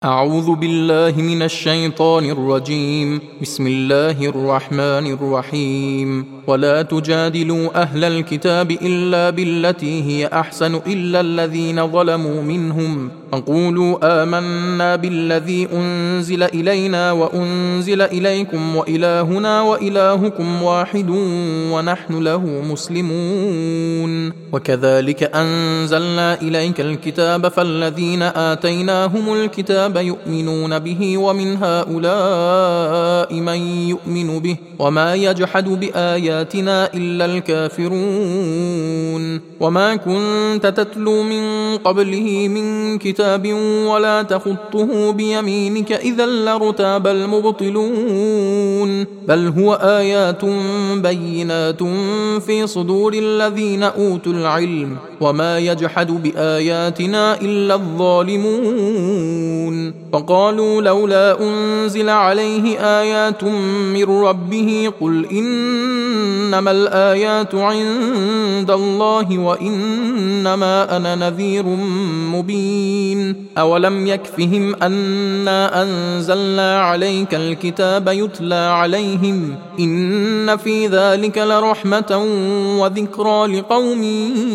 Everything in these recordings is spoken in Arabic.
أعوذ بالله من الشيطان الرجيم. بسم الله الرحمن الرحيم. ولا تجادلوا أهل الكتاب إلا بالتي هي أحسن إلا الذين ظلموا منهم فقولوا آمنا بالذي أنزل إلينا وأنزل إليكم وإلهنا وإلهكم واحد ونحن له مسلمون. وكذلك أنزلنا إليك الكتاب فالذين آتيناهم الكتاب يؤمنون به ومن هؤلاء من يؤمن به وما يجحد بآياتنا إلا الكافرون. وما كنت تتلو من قبله من كتاب ولا تخطه بيمينك إذا لارتاب المبطلون بل هو آيات بينات في صدور الذين أوتوا العلم وما يجحد بآياتنا إلا الظالمون. فقالوا لولا أنزل عليه آيات من ربه قل إنما الآيات عند الله وإنما أنا نذير مبين. أولم يكفهم أنا أنزلنا عليك الكتاب يتلى عليهم إن في ذلك لرحمة وذكرى لقوم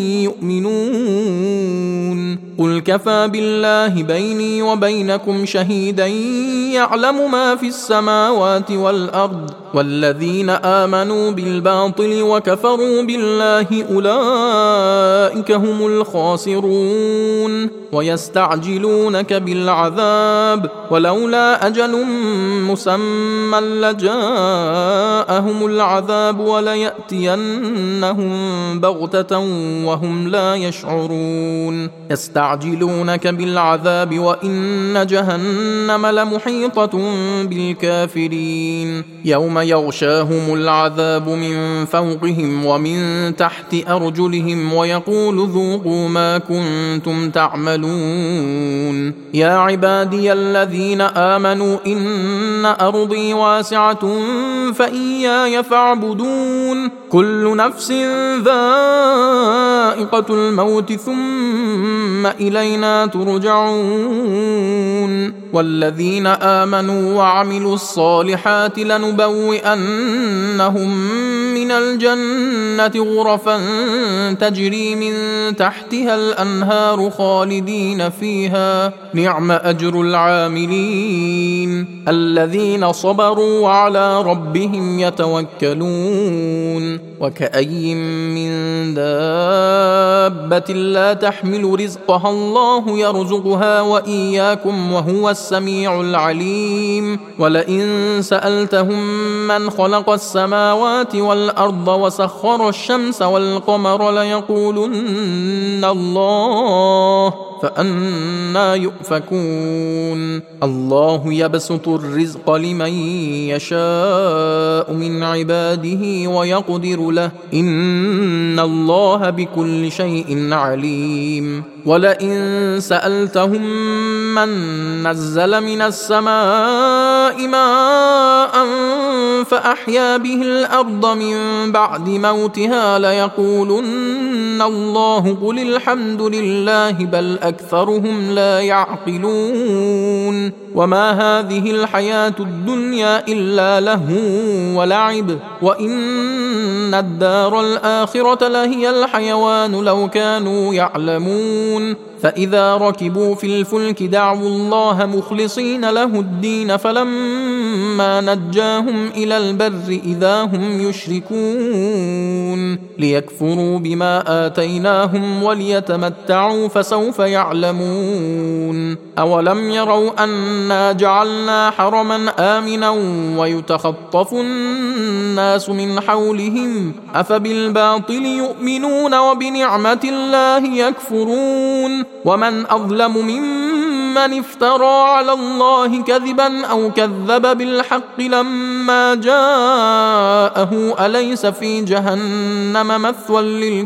يؤمنون. قل كفى بالله بيني وبينكم شهيدا يعلم ما في السماوات والأرض والذين آمنوا بالباطل وكفروا بالله أولئك هم الخاسرون. ويستعجلونك بالعذاب ولولا أجل مسمى لجاءهم العذاب وليأتينهم بغتة وهم لا يشعرون. يستعجلونك بالعذاب وإن جهنم لمحيطة بالكافرين يوم يغشاهم العذاب من فوقهم ومن تحت أرجلهم ويقول ذوقوا ما كنتم تعملون. يا عبادي الذين آمنوا إن أرضي واسعة فإياي فاعبدون. كل نفس ذائقة الموت ثم إلينا ترجعون. والذين آمنوا وعملوا الصالحات لنبوئنهم من الجنة غرفا تجري من تحتها الأنهار خالدين فيها نعم أجر العاملين الذين صبروا وعلى ربهم يتوكلون. وكأي من دابة لا تحمل رزقها الله يرزقها وإياكم وهو السميع العليم. ولئن سألتهم من خلق السماوات والأرض وسخر الشمس والقمر ليقولن الله فأنى يؤفكون. الله يبسط الرزق لمن يشاء من عباده ويقدر له إن الله بكل شيء عليم. ولئن سألتهم من نزل من السماء ماء فأحيا به الأرض من بعد موتها ليقولن الله قل الحمد لله بل أكثرهم لا يعقلون. وما هذه الحياة الدنيا إلا لهو ولعب وإن الدار الآخرة لهي الحيوان لو كانوا يعلمون. فإذا ركبوا في الفلك دعوا الله مخلصين له الدين فلما نجاهم إلى البر إذا هم يشركون ليكفروا بما آتيناهم وليتمتعوا فسوف يعلمون. أولم يروا أنا جعلنا حرما آمنا ويتخطف الناس من حولهم أفبالباطل يؤمنون وبنعمة الله يكفرون. ومن أظلم ممن افترى على الله كذبا أو كذب بالحق لما جاءه أليس في جهنم مثوى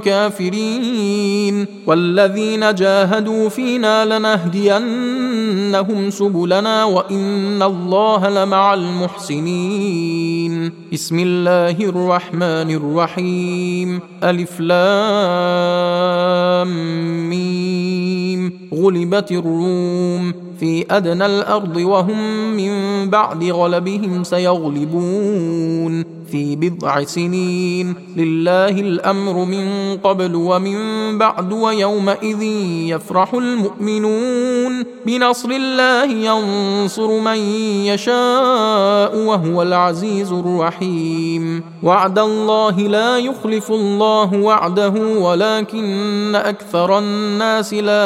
للكافرين. والذين جاهدوا فينا لنهدينهم سبلنا وإن الله لمع المحسنين. بسم الله الرحمن الرحيم. ألف لام لام ميم غلبت الروم في أدنى الأرض وهم من بعد غلبهم سيغلبون في بضع سنين لله الأمر من قبل ومن بعد ويومئذ يفرح المؤمنون بنصر الله ينصر من يشاء وهو العزيز الرحيم وعد الله لا يخلف الله وعده ولكن أكثر الناس لا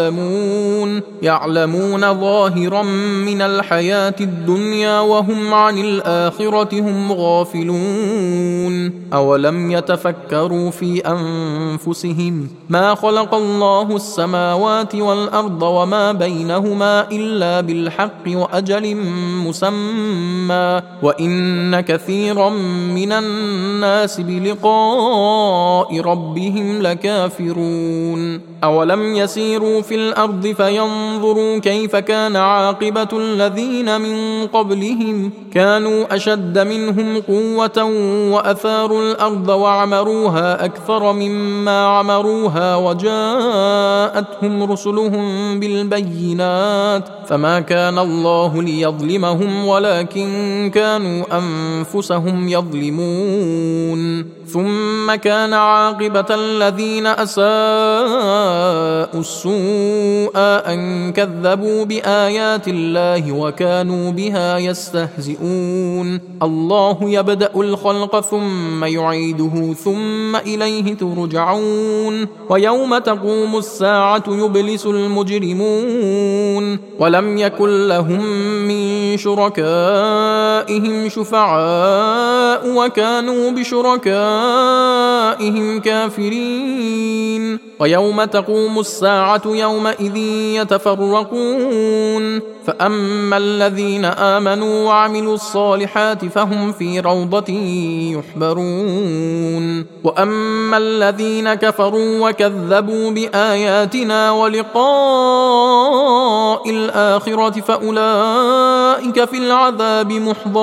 يعلمون ظاهرا من الحياة الدنيا وهم عن الآخرة هم غافلون أولم يتفكروا في أنفسهم ما خلق الله السماوات والأرض وما بينهما إلا بالحق وأجل مسمى وإن كثيرا من الناس بلقاء ربهم لكافرون أولم يسيروا في الأرض فينظروا كيف كان عاقبة الذين من قبلهم كانوا أشد منهم قوة وأثاروا الأرض وعمروها أكثر مما عمروها وجاءتهم رسلهم بالبينات فما كان الله ليظلمهم ولكن كانوا أنفسهم يظلمون ثم كان عاقبة الذين أساءوا السوء أن كذبوا بآيات الله وكانوا بها يستهزئون الله يبدأ الخلق ثم يعيده ثم إليه ترجعون ويوم تقوم الساعة يبلس المجرمون ولم يكن لهم من شركائهم شفعاء وكانوا بشركائهم كافرين ويوم تقوم الساعة يومئذ يتفرقون فأما الذين آمنوا وعملوا الصالحات فهم في روضة يحبرون وأما الذين كفروا وكذبوا بآياتنا ولقاء الآخرة فأولئك في العذاب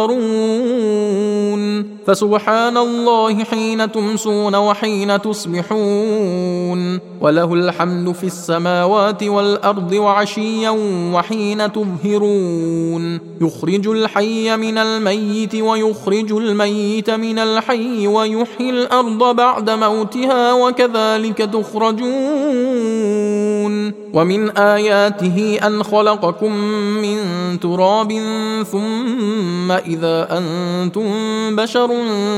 محضرون فسبحان الله حين تمسون وحين تصبحون وله الحمد في السماوات والأرض وعشيا وحين تظهرون يخرج الحي من الميت ويخرج الميت من الحي ويحيي الأرض بعد موتها وكذلك تخرجون ومن آياته أن خلقكم من تراب ثم إذا أنتم بشر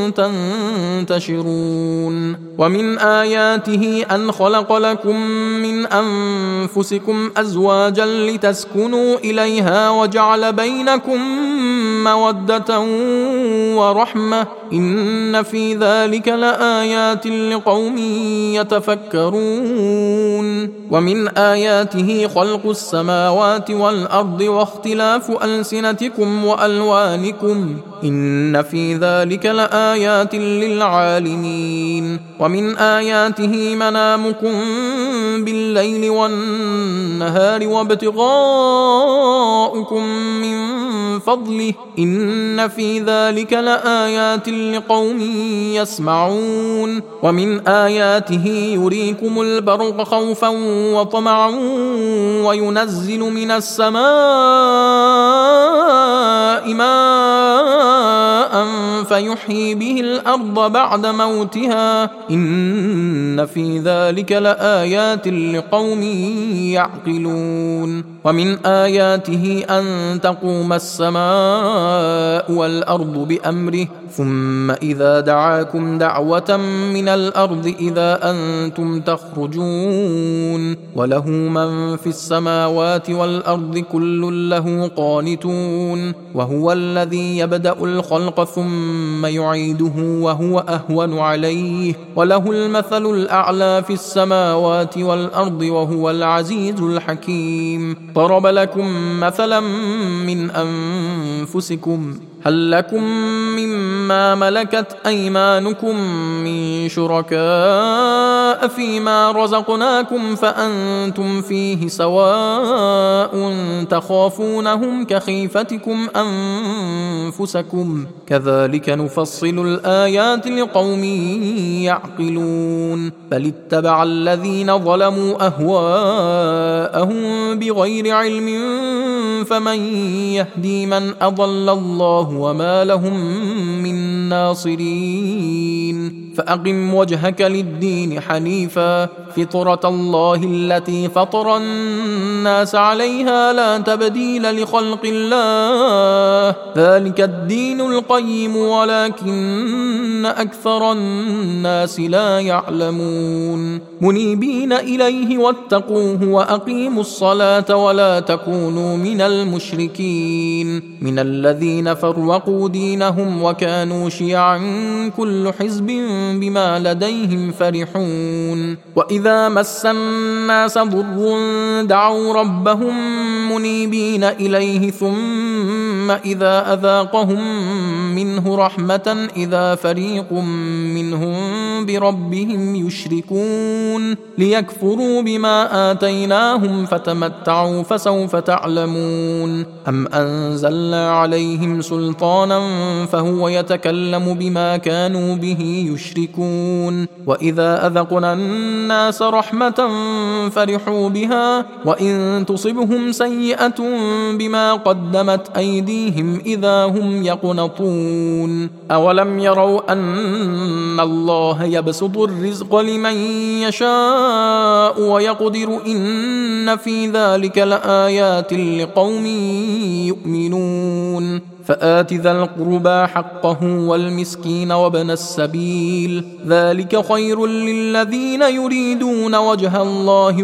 تنتشرون ومن آياته أن خلق لكم من أنفسكم أزواجا لتسكنوا إليها وجعل بينكم مودة ورحمة إن في ذلك لآيات لقوم يتفكرون ومن آياته خلق السماوات والأرض واختلاف ألسنتكم وألوانكم إن في ذلك لآيات للعالمين ومن آياته منامكم بالليل والنهار وابتغاؤكم من فضله إن في ذلك لآيات لقوم يسمعون ومن آياته يريكم البرق خوفا وطمعا وينزل من السماء ماء فيحيي به الأرض بعد موتها إن في ذلك لآيات لقوم يعقلون ومن آياته أن تقوم السماء والأرض بأمره ثم إذا دعاكم دعوة من الأرض إذا أنتم تخرجون وله من في السماوات والأرض كل له قانتون وهو الذي يبدأ الخلق ثم يعيده وهو أهون عليه وله المثل الأعلى في السماوات والأرض وهو العزيز الحكيم ضرب لكم مثلا من أنفسكم هل لكم مما ملكت أيمانكم من شركاء فيما رزقناكم فأنتم فيه سواء تخافونهم كخيفتكم أنفسكم كذلك نفصل الآيات لقوم يعقلون بل اتبع الذين ظلموا أهواءهم بغير علم فمن يهدي من أضل الله وما لهم من ناصرين فأقم وجهك للدين حنيفا فطرة الله التي فطر الناس عليها لا تبديل لخلق الله ذلك الدين القيم ولكن أكثر الناس لا يعلمون منيبين إليه واتقوه وأقيموا الصلاة ولا تكونوا من المشركين من الذين فرقوا دينهم وكانوا شيعا كل حزب بما لديهم فرحون وإذا مس الناس ضر دعوا ربهم منيبين إليه ثم إذا أذاقهم منه رحمة إذا فريق منهم بربهم يشركون ليكفروا بما آتيناهم فتمتعوا فسوف تعلمون أم أنزلنا عليهم سلطانا فهو يتكلم بما كانوا به يشركون وإذا أذقنا الناس رحمة فرحوا بها وإن تصبهم سيئة بما قدمت أيديهم إذا هم يقنطون أولم يروا أن الله يبسط الرزق لمن يشاء ويقدر إن في ذلك لآيات لقوم يؤمنون فآت ذا القربى حقه والمسكين وابن السبيل ذلك خير للذين يريدون وجه الله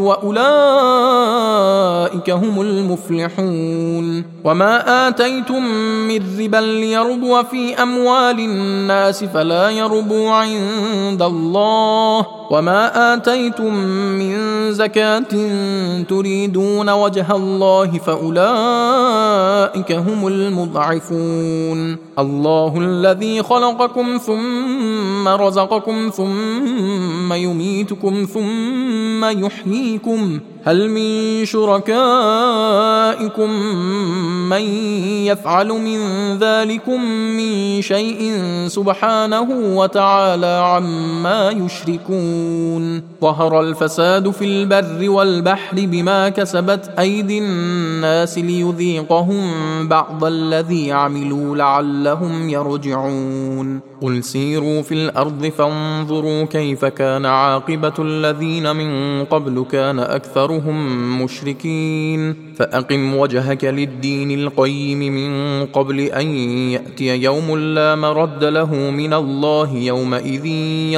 وأولئك هم المفلحون وما آتيتم من ربا ليربو في أموال الناس فلا يربو عند الله وما آتيتم من زكاة تريدون وجه الله فأولئك هم المضعفون الله الذي خلقكم ثم رزقكم ثم يميتكم ثم يحييكم هل من شركائكم من يفعل من ذلكم من شيء سبحانه وتعالى عما يشركون ظهر الفساد في البر والبحر بما كسبت أيدي الناس ليذيقهم بعض الذي عملوا لعلهم يرجعون قل سيروا في الأرض فانظروا كيف كان عاقبة الذين من قبل كان أكثرهم مشركين فأقم وجهك للدين القيم من قبل أن يأتي يوم لا مرد له من الله يومئذ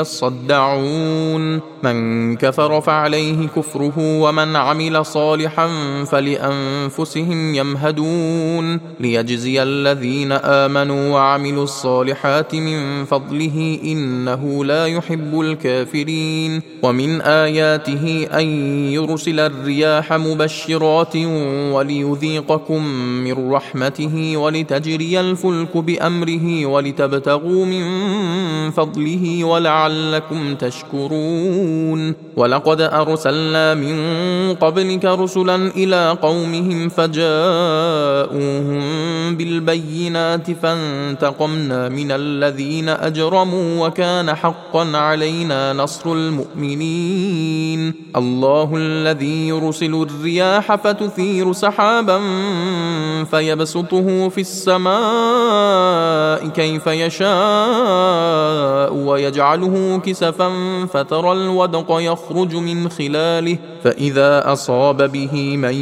يصدعون من كفر فعليه كفره ومن عمل صالحا فلأنفسهم يمهدون ليجزي الذين آمنوا وعملوا الصالحات من فضله إنه لا يحب الكافرين ومن آياته أن يرسل الرياح مبشرات وليذيقكم من رحمته ولتجري الفلك بأمره ولتبتغوا من فضله ولعلكم تشكرون ولقد أرسلنا من قبلك رسلا إلى قومهم فجاءوهم بالبينات فانتقمنا من الذين أجرموا وكان حقا علينا نصر المؤمنين الله الذي يرسل الرياح فتثير سحابا فيبسطه في السماء كيف يشاء ويجعله كسفا فترى الودق يخرج من خلاله فإذا أصاب به من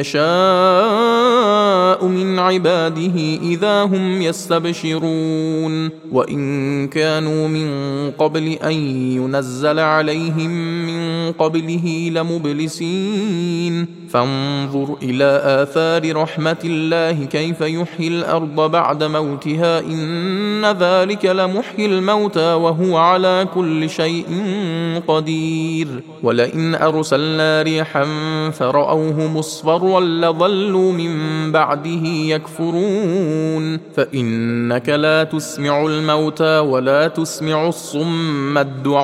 يشاء من عباده إذا هم يستبشرون وإن كانوا من قبل أن ينزل عليهم من قبله لمبلسين فانظر إلى آثار رحمة الله كيف يحيي الأرض بعد موتها إن ذلك لمحيي الموتى وهو على كل شيء قدير ولئن أرسلنا ريحا فرأوه مصفرا لظلوا من بعده بعده يكفرون فإنك لا تسمع الموتى ولا تسمع الصم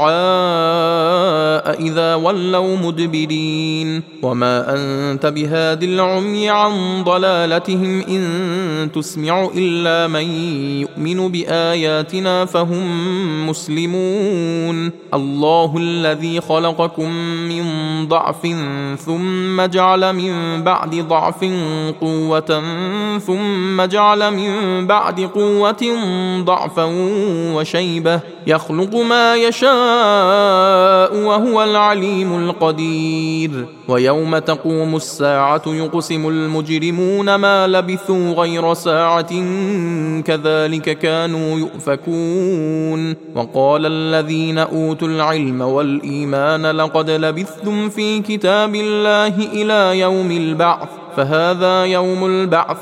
الدعاء إذا ولوا مدبرين وما أنت بهاد العمي عن ضلالتهم إن تسمع إلا من يؤمن بآياتنا فهم مسلمون الله الذي خلقكم من ضعف ثم جعل من بعد ضعف قوة ثم جعل من بعد قوة ضعفا وشيبة يخلق ما يشاء وهو العليم القدير ويوم تقوم الساعة يقسم المجرمون ما لبثوا غير ساعة كذلك كانوا يؤفكون وقال الذين أوتوا العلم والإيمان لقد لبثتم في كتاب الله إلى يوم البعث فهذا يوم البعث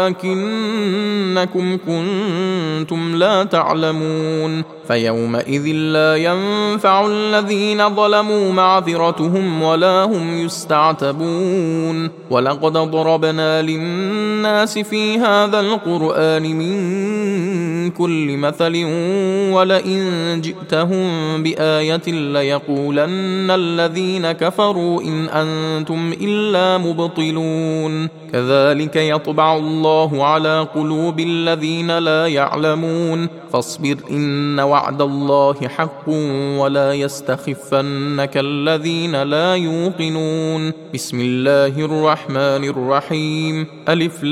ولكنكم كنتم لا تعلمون فيومئذ لا ينفع الذين ظلموا معذرتهم ولا هم يستعتبون ولقد ضربنا للناس في هذا القرآن من كل مثل ولئن جئتهم بآية ليقولن الذين كفروا إن أنتم إلا مبطلون كذلك يطبع الله على قلوب الذين لا يعلمون فاصبر إن وعد الله حق ولا يستخفنك الذين لا يوقنون بسم الله الرحمن الرحيم ألف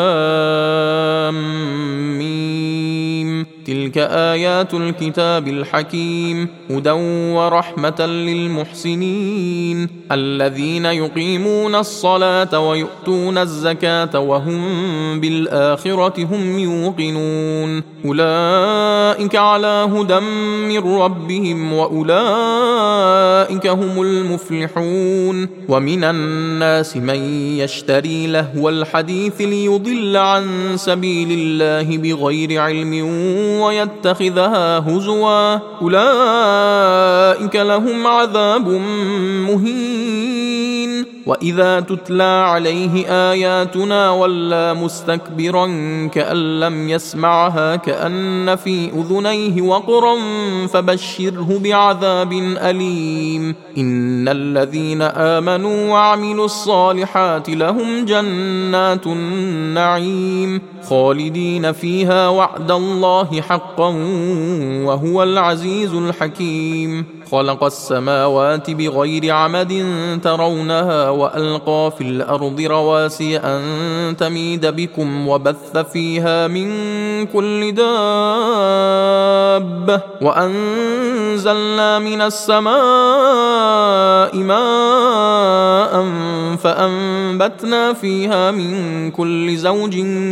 لام ميم تلك آيات الكتاب الحكيم هدى ورحمة للمحسنين الذين يقيمون الصلاة ويؤتون الزكاة وهم بالآخرة هم يوقنون أولئك على هدى من ربهم وأولئك هم المفلحون ومن الناس من يشتري لهو الحديث ليضل عن سبيل الله بغير علم ويتخذها هزوا أولئك لهم عذاب مهين وإذا تتلى عليه آياتنا ولى مستكبرا كأن لم يسمعها كأن في أذنيه وقرا فبشره بعذاب أليم إن الذين آمنوا وعملوا الصالحات لهم جنات النعيم خالدين فيها وعد الله حقا وهو العزيز الحكيم خلق السماوات بغير عمد ترونها وألقى في الأرض رواسي أن تميد بكم وبث فيها من كل دابة وأنزلنا من السماء ماء فأنبتنا فيها من كل زوج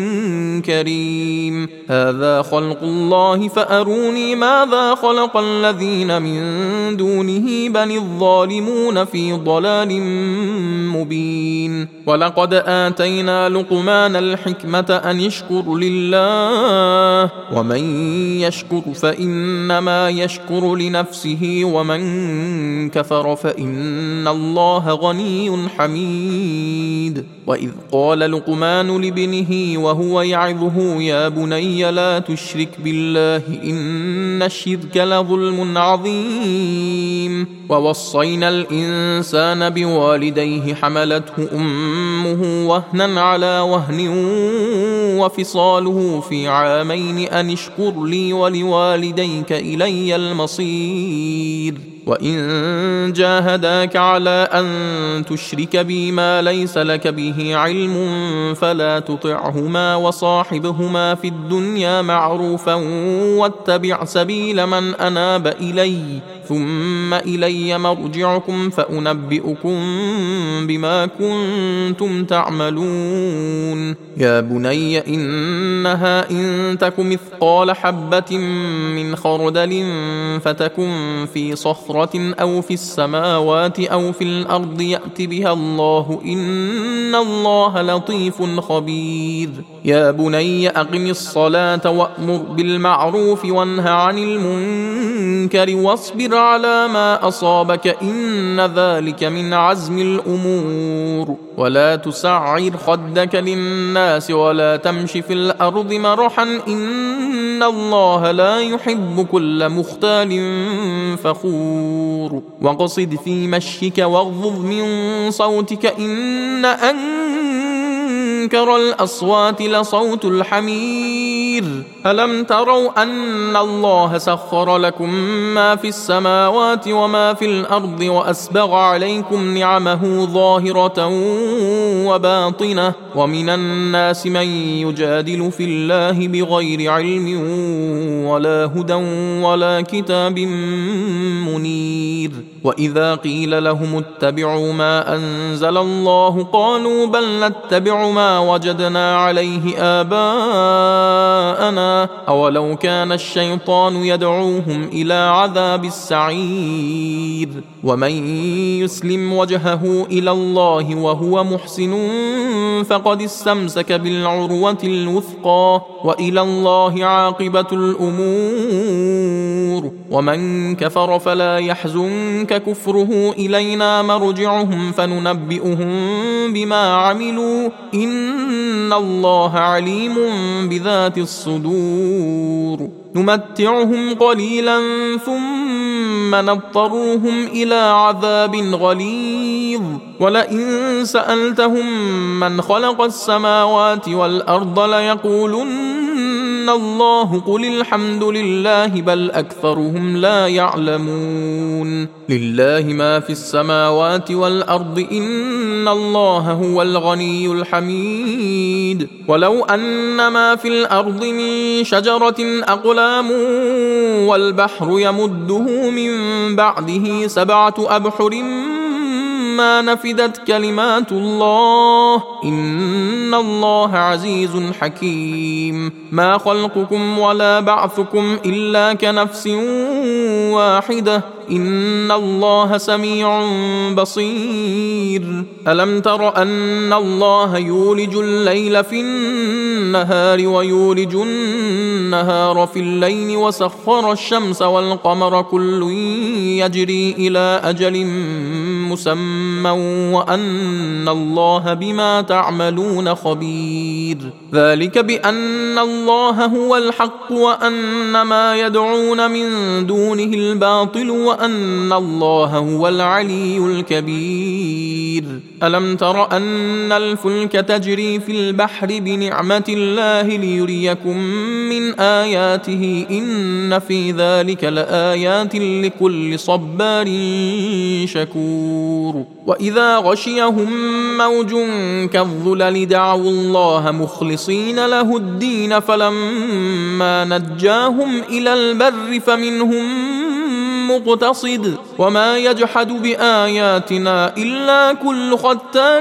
كريم هذا خلق الله فأروني ماذا خلق الذين من دونه بل الظالمون في ضلال مبين ولقد آتينا لقمان الحكمة أن يشكر لله ومن يشكر فإنما يشكر لنفسه ومن كفر فإن الله غني حميد وإذ قال لقمان لابنه وهو يعظه يا بني لا تشرك بالله إن الشرك لظلم عظيم ووصينا الإنسان بوالديه حملته أمه وهنا على وهن وفصاله في عامين أن اشكر لي ولوالديك إلي المصير وإن جاهداك على أن تشرك بي ما ليس لك به علم فلا تطعهما وصاحبهما في الدنيا معروفا واتبع سبيل من أناب إلي ثم إلي مرجعكم فأنبئكم بما كنتم تعملون يا بني إنها إن تك مثقال حبة من خردل فتكن في صخرة أو في السماوات أو في الأرض يأت بها الله إن الله لطيف خبير يا بني أقم الصلاة وأمر بالمعروف وانه عن المنكر واصبر فاصبر على ما أصابك إن ذلك من عزم الأمور ولا تسعر خدك للناس ولا تمش في الأرض مرحا إن الله لا يحب كل مختال فخور واقصد في مشيك واغضض من صوتك إن أنكر الأصوات لصوت الحمير ألم تروا أن الله سخر لكم ما في السماوات وما في الأرض وأسبغ عليكم نعمه ظاهرة وباطنة ومن الناس من يجادل في الله بغير علم ولا هدى ولا كتاب منير وإذا قيل لهم اتبعوا ما أنزل الله قالوا بل نتبع ما وجدنا عليه آباءنا أولو كان الشيطان يدعوهم إلى عذاب السعير ومن يسلم وجهه إلى الله وهو محسن فقد استمسك بالعروة الوثقى وإلى الله عاقبة الأمور ومن كفر فلا يحزنك كفره إلينا مرجعهم فننبئهم بما عملوا إن الله عليم بذات الصدور نمتعهم قليلا ثم نضطرهم إلى عذاب غليظ ولئن سألتهم من خلق السماوات والأرض ليقولن الله قل الحمد لله بل أكثرهم لا يعلمون لله ما في السماوات والأرض إن الله هو الغني الحميد ولو أن ما في الأرض من شجرة أقلام والبحر يمده من بعده 7 أبحر ما نفدت كلمات الله إن الله عزيز حكيم ما خلقكم ولا بعثكم إلا كنفس واحدة إن الله سميع بصير ألم تر أن الله يولج الليل في النهار ويولج النهار في الليل وسخر الشمس والقمر كل يجري إلى أجل مسمى وأن الله بما تعملون خبير ذلك بأن الله هو الحق وأن ما يدعون من دونه الباطل وأن الله هو العلي الكبير ألم تر أن الفلك تجري في البحر بنعمة الله ليريكم من آياته إن في ذلك لآيات لكل صبار شكور وإذا غشيهم موج كالظلل دعوا الله مخلصين له الدين فلما نجاهم إلى البر فمنهم مقتصد وما يجحد بآياتنا إلا كل ختار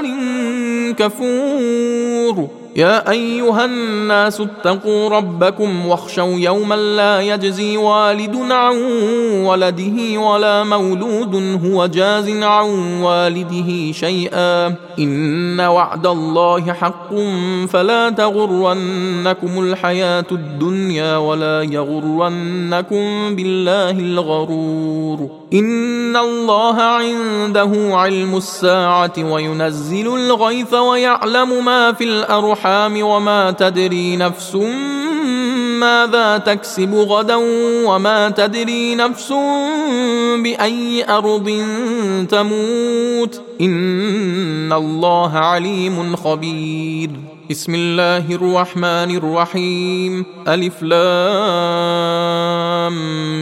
كفور يا أيها الناس اتقوا ربكم واخشوا يوما لا يجزي والد عن ولده ولا مولود هو جاز عن والده شيئا إن وعد الله حق فلا تغرنكم الحياة الدنيا ولا يغرنكم بالله الغرور إن الله عنده علم الساعة وينزل الغيث ويعلم ما في الأرحام وما تدري نفس ماذا تكسب غدا وما تدري نفس بأي أرض تموت إن الله عليم خبير بسم الله الرحمن الرحيم ألف لام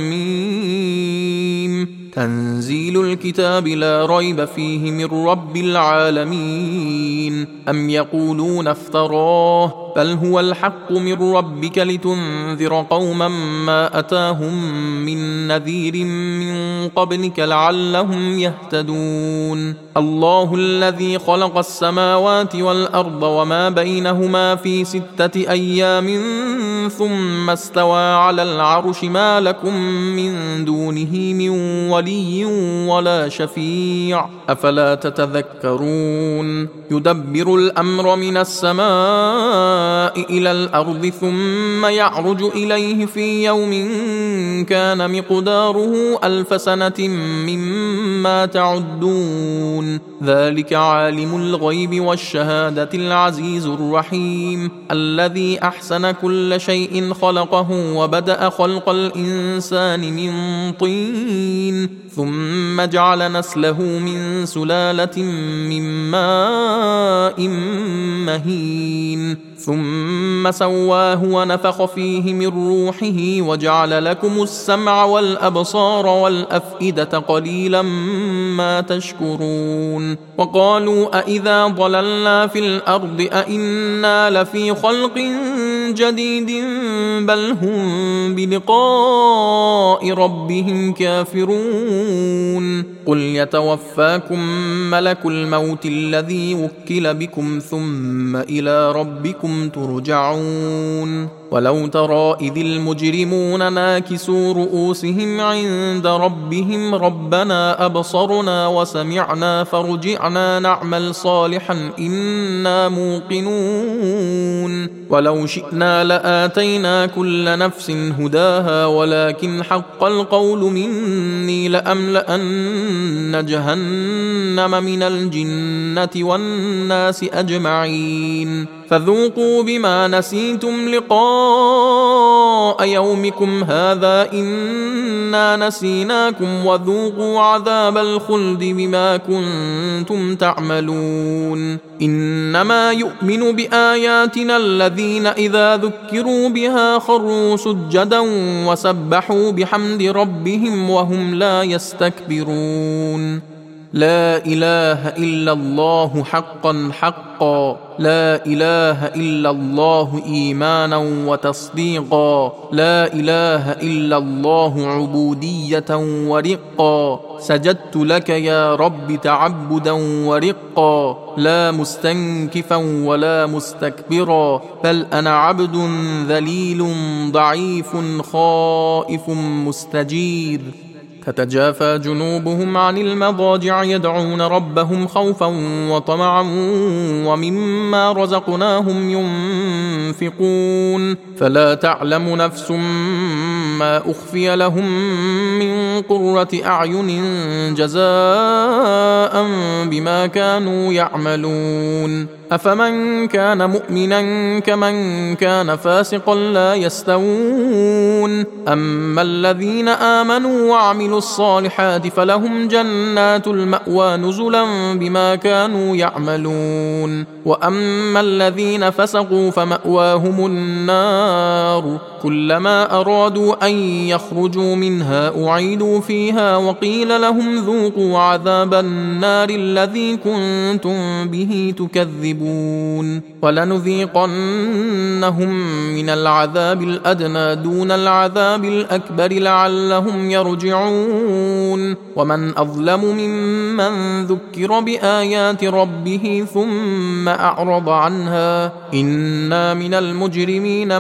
ميم تنزيل الكتاب لا ريب فيه من رب العالمين أم يقولون افتراه بل هو الحق من ربك لتنذر قوما ما أتاهم من نذير من قبلك لعلهم يهتدون الله الذي خلق السماوات والأرض وما بينهما في 6 أيام ثم استوى على العرش ما لكم من دونه من ولي ولي ولا شفيع أفلا تتذكرون يدبر الأمر من السماء إلى الأرض ثم يعرج إليه في يوم كان مقداره 1000 سنة مما تعدون ذلك عالم الغيب والشهادة العزيز الرحيم الذي أحسن كل شيء خلقه وبدأ خلق الإنسان من طين ثم جعل نسله من سلالة من ماء مهين ثم سواه ونفخ فيه من روحه وجعل لكم السمع والأبصار والأفئدة قليلا ما تشكرون وقالوا أإذا ضللنا في الأرض أإنا لفي خلق جديد بل هم بلقاء ربهم كافرون قل يتوفاكم ملك الموت الذي وكل بكم ثم إلى ربكم ترجعون ولو ترى إذ المجرمون ناكسوا رؤوسهم عند ربهم ربنا أبصرنا وسمعنا فارجعنا نعمل صالحا إنا موقنون ولو شئنا لآتينا كل نفس هداها ولكن حق القول مني لأملأن جهنم من الجنة والناس أجمعين فذوقوا بما نسيتم لقاء يومكم هذا إنا نسيناكم وذوقوا عذاب الخلد بما كنتم تعملون إنما يؤمن بآياتنا الذين إذا ذكروا بها خروا سجدا وسبحوا بحمد ربهم وهم لا يستكبرون لا إله إلا الله حقا حقا لا إله إلا الله إيمانا وتصديقا لا إله إلا الله عبودية ورقا سجدت لك يا رب تعبدا ورقا لا مستنكفا ولا مستكبرا بل أنا عبد ذليل ضعيف خائف مستجير تتجافى جنوبهم عن المضاجع يدعون ربهم خوفا وطمعا ومما رزقناهم ينفقون فلا تعلم نفس ما أخفي لهم من قرة أعين جزاء بما كانوا يعملون أفمن كان مؤمنا كمن كان فاسقا لا يستوون أما الذين آمنوا وعملوا الصالحات فلهم جنات المأوى نزلا بما كانوا يعملون وأما الذين فسقوا فمأواهم النار كلما أرادوا أن يخرجوا منها أعيدوا فيها وقيل لهم ذوقوا عذاب النار الذي كنتم به تكذبون ولنذيقنهم من العذاب الأدنى دون العذاب الأكبر لعلهم يرجعون ومن أظلم ممن ذكر بآيات ربه ثم أعرض عنها إنا من المجرمين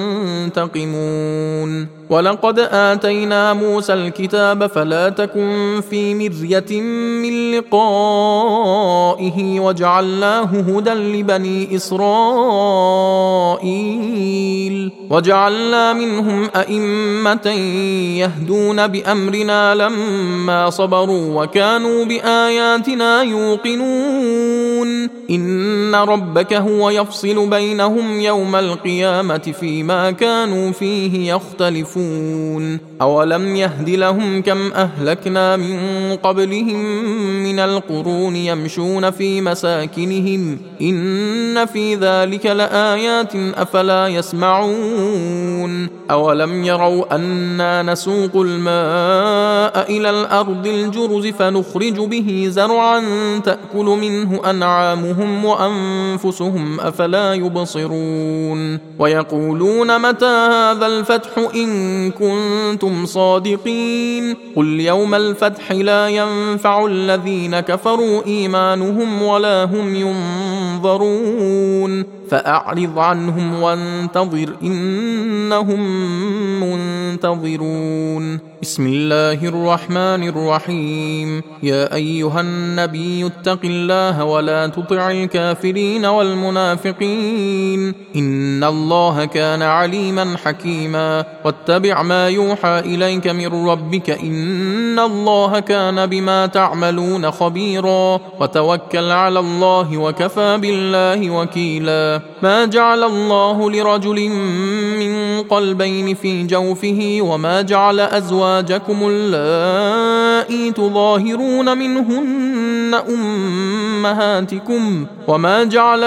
منتقمون ولقد آتينا موسى الكتاب فلا تكن في مرية من لقائه وجعلناه هدى لبني إسرائيل وجعلنا منهم أئمة يهدون بأمرنا لما صبروا وكانوا بآياتنا يوقنون إن ربك هو يفصل بينهم يوم القيامة فيما كانوا فيه يختلفون أولم يهد لهم كم أهلكنا من قبلهم من القرون يمشون في مساكنهم إن في ذلك لآيات أفلا يسمعون أولم يروا أنا نسوق الماء إلى الأرض الجرز فنخرج به زرعا تأكل منه أنعامهم وأنفسهم أفلا يبصرون ويقولون متى هذا الفتح إن كنتم صادقين قل يوم الفتح لا ينفع الذين كفروا إيمانهم ولا هم ينظرون فأعرض عنهم وانتظر إنهم منتظرون. بسم الله الرحمن الرحيم. يا أيها النبي اتق الله ولا تطع الكافرين والمنافقين إن الله كان عليما حكيما. واتبع ما يوحى إليك من ربك إن الله كان بما تعملون خبيرا. وتوكل على الله وكفى بالله وكيلا. ما جعل الله لرجل من قلبين في جوفه وما جعل أزواجكم اللائي تظاهرون منهن أمهاتكم وما جعل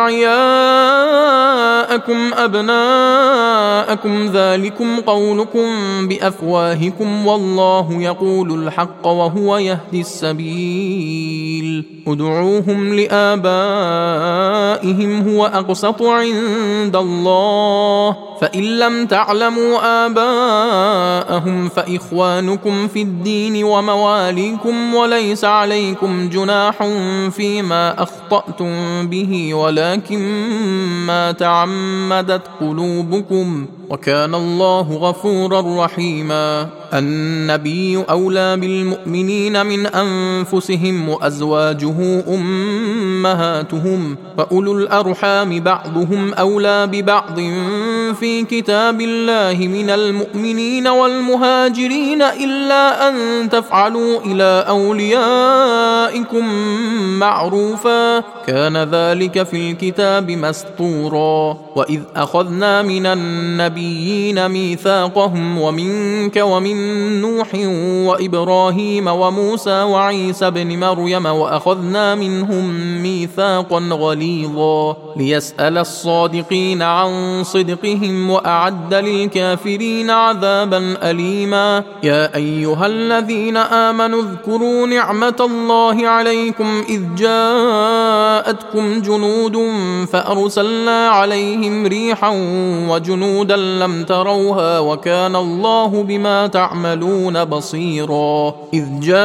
أدعياءكم أبناءكم ذلكم قولكم بأفواهكم والله يقول الحق وهو يهدي السبيل. ادعوهم لآبائهم هو أقسط عند الله فإن لم تعلموا آباءهم فإخوانكم في الدين ومواليكم وليس عليكم جناح فيما أخطأتم به ولكن ما تعمدت قلوبكم وكان الله غفورا رحيما. النبي أولى بالمؤمنين من أنفسهم وأزواجه أمهاتهم وأولو الأرحام بعضهم أولى ببعض في كتاب الله من المؤمنين والمهاجرين إلا أن تفعلوا إلى أوليائكم معروفا كان ذلك في الكتاب مسطورا. وإذ أخذنا من النبيين ميثاقهم ومنك ومن نوح وإبراهيم وموسى وعيسى بن مريم وأخذنا منهم ميثاقا غليظا ليسأل الصادقين عن صدقهم وأعد للكافرين عذابا أليما. يا أيها الذين آمنوا اذكروا نعمة الله عليكم إذ جاءتكم جنود فأرسلنا عليهم ريحا وجنودا لم تروها وكان الله بما تعملون بصيرا. إذ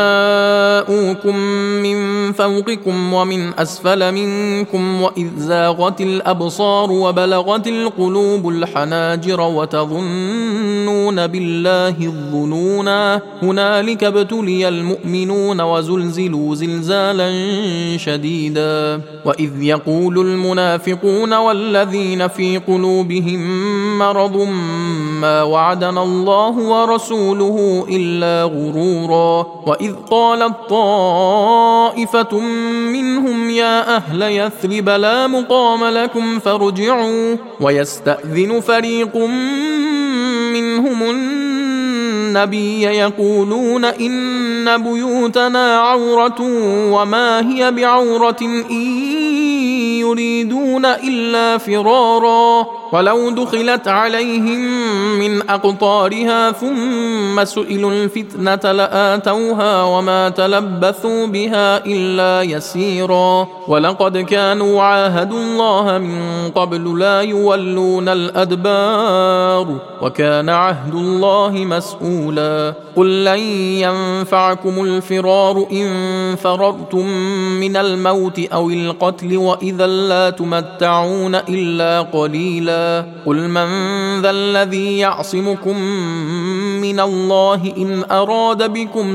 جاءوكم من فوقكم ومن أسفل منكم وإذ زاغت الأبصار وبلغت القلوب الحناجر وتظنون بالله الظنونا هنالك ابتلي المؤمنون وزلزلوا زلزالا شديدا. وإذ يقول المنافقون والذين في قلوبهم مرض ما وعدنا الله ورسوله إلا غرورا. وإذ قالت طائفة منهم يا أهل يثرب لا مقام لكم فارجعوا ويستأذن فريق منهم النبي يقولون إن بيوتنا عورة وما هي بعورة إن يريدون إلا فرارا ولو دخلت عليهم من أقطارها ثم سئلوا الفتنة لآتوها وما تلبثوا بها إلا يسيرا. ولقد كانوا عاهدوا الله من قبل لا يولون الأدبار وكان عهد الله مسؤولا. قل لن ينفعكم الفرار إن فررتم من الموت أو القتل وإذا لا تمتعون إلا قليلا. قل من ذا الذي يعصمكم من الله إن أراد بكم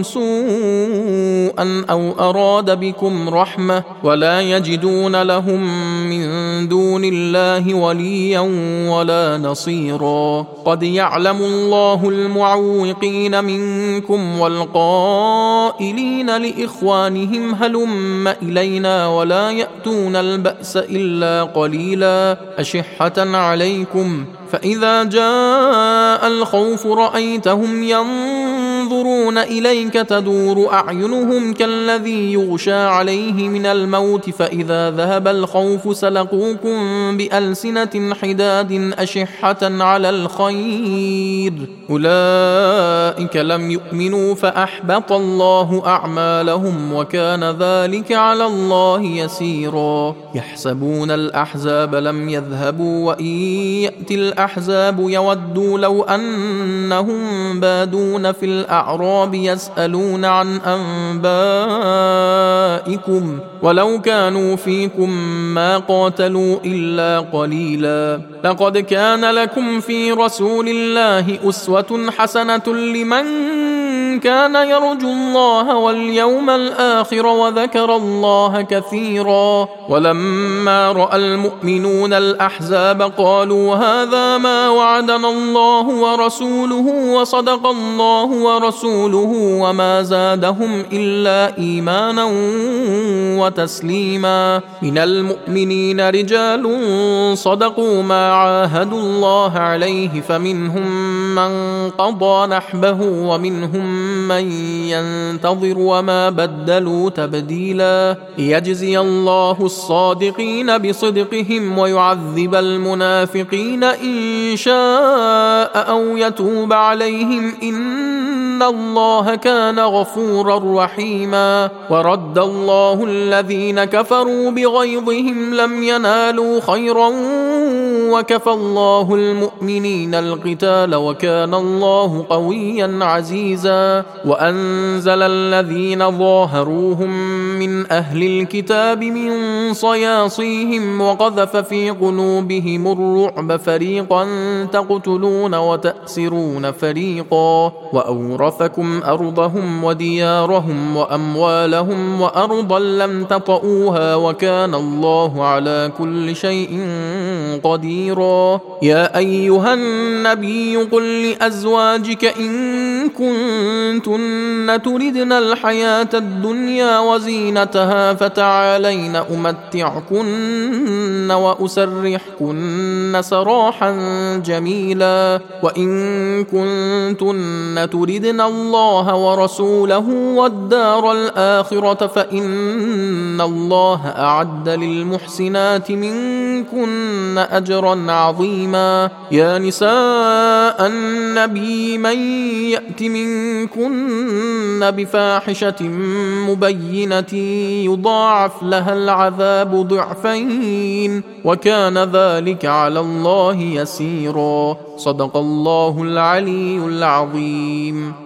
سوءا أو أراد بكم رحمة ولا يجدون لهم من دون الله وليا ولا نصيرا. قد يعلم الله المعوقين منكم والقائلين لإخوانهم هلم إلينا ولا يأتون البأس إلا قليلا أشحة عليكم فإذا جاء الخوف رأيتهم ينظرون إليك تدور أعينهم كالذي يغشى عليه من الموت فإذا ذهب الخوف سلقوكم بألسنة حداد أشحة على الخير أولئك لم يؤمنوا فأحبط الله أعمالهم وكان ذلك على الله يسيرا. يحسبون الأحزاب لم يذهبوا وإن يأتي الأحزاب يودوا لو أنهم بادون في الأعراض الأعراب يسألون عن أنبائكم ولو كانوا فيكم ما قاتلوا إلا قليلا. لقد كان لكم في رسول الله أسوة حسنة لمن كان يرجو الله واليوم الآخر وذكر الله كثيرا. ولما رأى المؤمنون الأحزاب قالوا هذا ما وعدنا الله ورسوله وصدق الله ورسوله وما زادهم إلا إيمانا وتسليما. من المؤمنين رجال صدقوا ما عاهدوا الله عليه فمنهم من قضى نحبه ومنهم من ينتظر وما بدلوا تبديلا. ليجزي الله الصادقين بصدقهم ويعذب المنافقين إن شاء أو يتوب عليهم إن الله كان غفورا رحيما. ورد الله الذين كفروا بغيظهم لم ينالوا خيرا وكفى الله المؤمنين القتال وكان الله قويا عزيزا. وأنزل الذين ظاهروهم من أهل الكتاب من صياصيهم وقذف في قلوبهم الرعب فريقا تقتلون وتأسرون فريقا وأورثكم أرضهم وديارهم وأموالهم وأرضا لم تطئوها وكان الله على كل شيء قديرا. يا أيها النبي قل لأزواجك إن كنتن تردن الحياة الدنيا وزينتها فتعالين أمتعكن وأسرحكن سراحا جميلا. وإن كنتن تردن الله ورسوله والدار الآخرة فإن الله أعد للمحسنات منكن أجرا عظيما. يا نساء النبي من يأت منكن بفاحشة مبينة يضاعف لها العذاب ضعفين وكان ذلك على الله يسيرا. صدق الله العلي العظيم.